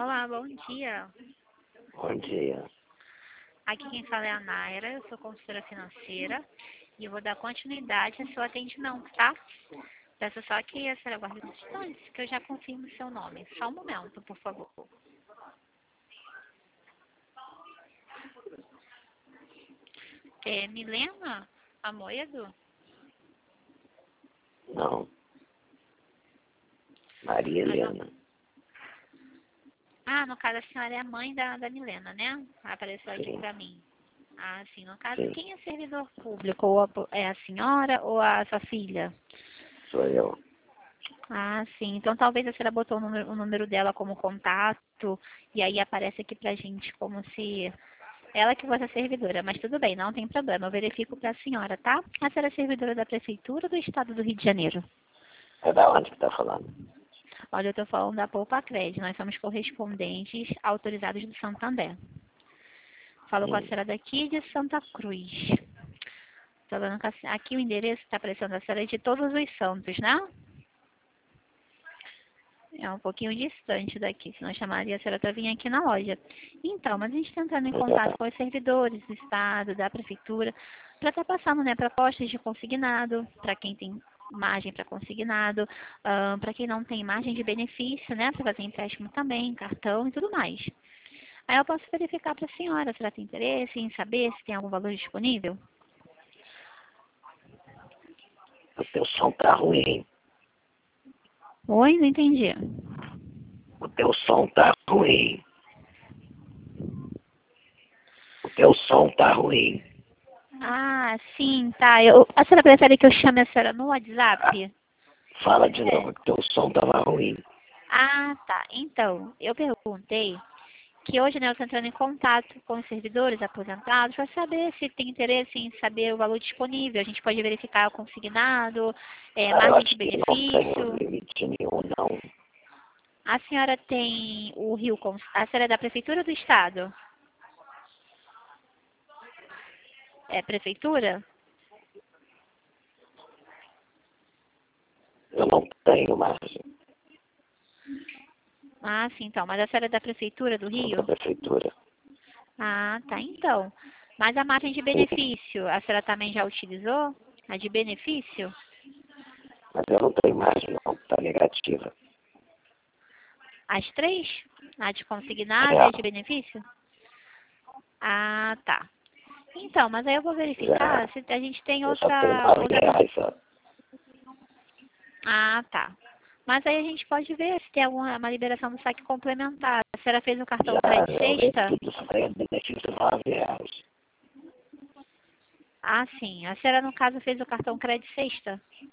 Olá, bom dia. Bom dia. Aqui quem fala é a Naira, eu sou consultora financeira e eu vou dar continuidade ao seu atendimento, tá? Peço só que a senhora guarde os instantes, que eu já confirmo o seu nome. Só um momento, por favor. É Milena Amoedo? Não. Maria Helena. Ah, no caso a senhora é a mãe da Milena, né? Apareceu aqui Sim. pra mim. Ah, sim. No caso, Sim. quem é servidor público? Ou é a senhora ou a sua filha? Sou eu. Ah, sim. Então talvez a senhora botou o número dela como contato e aí aparece aqui pra gente como se ela que fosse a servidora. Mas tudo bem, não tem problema. Eu verifico pra senhora, tá? A senhora é servidora da Prefeitura do Estado do Rio de Janeiro? É da onde que tá falando? Olha, eu tô falando da Poupa Crédito. Nós somos correspondentes autorizados do Santander. Falo com a senhora daqui de Santa Cruz. Tô vendo que aqui o endereço está aparecendo a senhora de Todos os Santos, né? É um pouquinho distante daqui, senão eu chamaria a senhora para vir aqui na loja. Então, mas a gente está entrando em contato com os servidores do Estado, da Prefeitura, para estar passando, né, propostas de consignado, para quem tem margem para consignado, para quem não tem margem de benefício, né, para fazer empréstimo também, cartão e tudo mais. Aí eu posso verificar para a senhora se ela tem interesse em saber se tem algum valor disponível. O teu som tá ruim. Oi, não entendi. O teu som tá ruim. O teu som tá ruim. Ah, sim, tá. A senhora prefere que eu chame a senhora no WhatsApp? Fala de novo, que o teu som tava ruim. Ah, tá. Então, eu perguntei que hoje, né, eu estou entrando em contato com os servidores aposentados para saber se tem interesse em saber o valor disponível. A gente pode verificar o consignado, Eu margem de acho que não tenho benefício. limite nenhum, não. A senhora tem o Rio, a senhora é da Prefeitura do Estado? É Prefeitura? Eu não tenho margem. Ah, sim, então. Mas a senhora é da Prefeitura do Sou da Rio? prefeitura. Ah, tá, então. Mas a margem de benefício, a senhora também já utilizou? A de benefício? Mas eu não tenho margem, não. Tá negativa. As três? A de consignado e a de É. benefício? Ah, tá. Então, mas aí eu vou Já. verificar se a gente tem Eu só tenho R$ 9, ó. Ah, tá. Mas aí a gente pode ver se tem uma liberação do saque complementar. A senhora fez o cartão Já, crédito eu vejo sexta? tudo, só tenho benefício de R$ 9. Ah, sim. A senhora, no caso, fez o cartão crédito sexta?